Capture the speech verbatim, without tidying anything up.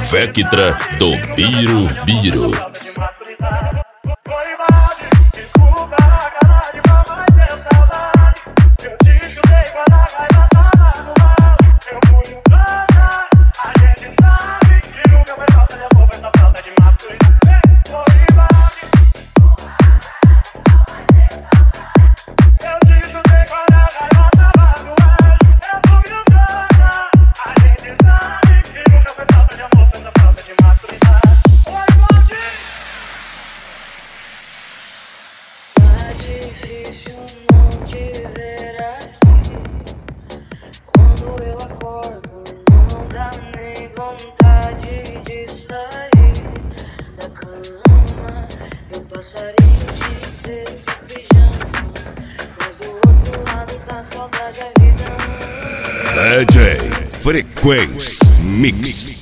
Vectra do Biro Biro. Difícil não te ver aqui. Quando eu acordo, não dá nem vontade de sair da cama. Eu passaria o dia inteiro de pijama, mas do outro lado tá saudade a vida. D J Frequência Mix.